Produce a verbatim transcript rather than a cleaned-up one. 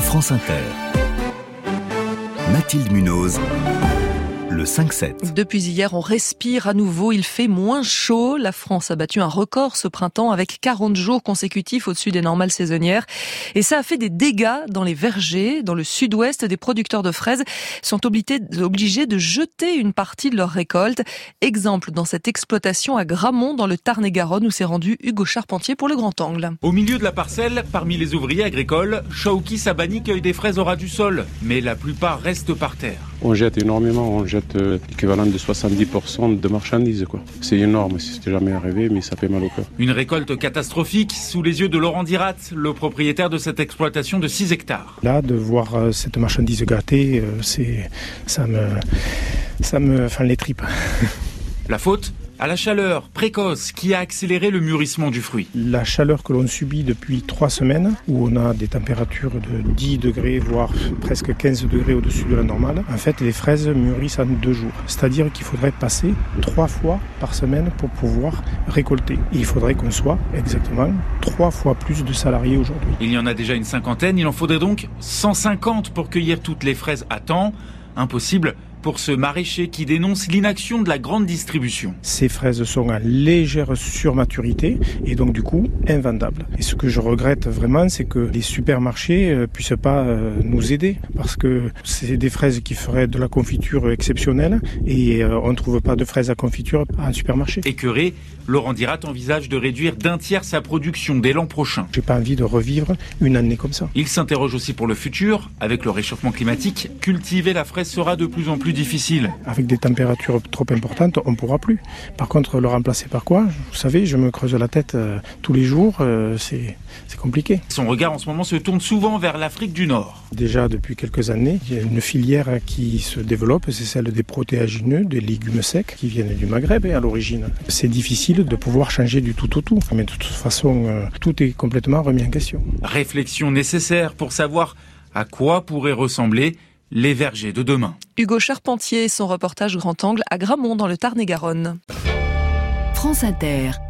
France Inter. Mathilde Munoz. Le cinq sept. Depuis hier, on respire à nouveau. Il fait moins chaud. La France a battu un record ce printemps avec quarante jours consécutifs au-dessus des normales saisonnières. Et ça a fait des dégâts dans les vergers. Dans le sud-ouest, des producteurs de fraises sont obligés de jeter une partie de leur récolte. Exemple dans cette exploitation à Gramont, dans le Tarn-et-Garonne, où s'est rendu Hugo Charpentier pour le Grand Angle. Au milieu de la parcelle, parmi les ouvriers agricoles, Shaouki Sabani cueille des fraises au ras du sol. Mais la plupart restent par terre. On jette énormément, on jette l'équivalent de soixante-dix pour cent de marchandises, quoi. C'est énorme, c'était jamais arrivé, mais ça fait mal au cœur. Une récolte catastrophique sous les yeux de Laurent Dirat, le propriétaire de cette exploitation de six hectares. Là, de voir cette marchandise gâtée, c'est, ça me, ça me fend les tripes. La faute ? À la chaleur précoce qui a accéléré le mûrissement du fruit. La chaleur que l'on subit depuis trois semaines, où on a des températures de dix degrés, voire presque quinze degrés au-dessus de la normale, en fait, les fraises mûrissent en deux jours. C'est-à-dire qu'il faudrait passer trois fois par semaine pour pouvoir récolter. Et il faudrait qu'on soit exactement trois fois plus de salariés aujourd'hui. Il y en a déjà une cinquantaine, il en faudrait donc cent cinquante pour cueillir toutes les fraises à temps. Impossible pour ce maraîcher qui dénonce l'inaction de la grande distribution. Ces fraises sont en légère surmaturité et donc du coup invendables. Et ce que je regrette vraiment, c'est que les supermarchés ne puissent pas nous aider parce que c'est des fraises qui feraient de la confiture exceptionnelle et on ne trouve pas de fraises à confiture en supermarché. Écœuré, Laurent Dirat envisage de réduire d'un tiers sa production dès l'an prochain. J'ai pas envie de revivre une année comme ça. Il s'interroge aussi pour le futur. Avec le réchauffement climatique, cultiver la fraise sera de plus en plus difficile. Avec des températures trop importantes, on ne pourra plus. Par contre, le remplacer par quoi ? Vous savez, je me creuse la tête euh, tous les jours, euh, c'est, c'est compliqué. Son regard en ce moment se tourne souvent vers l'Afrique du Nord. Déjà depuis quelques années, il y a une filière qui se développe, c'est celle des protéagineux, des légumes secs qui viennent du Maghreb à l'origine. C'est difficile de pouvoir changer du tout au tout, mais de toute façon, euh, tout est complètement remis en question. Réflexion nécessaire pour savoir à quoi pourraient ressembler les vergers de demain. Hugo Charpentier et son reportage Grand Angle à Gramont dans le Tarn-et-Garonne. France Inter.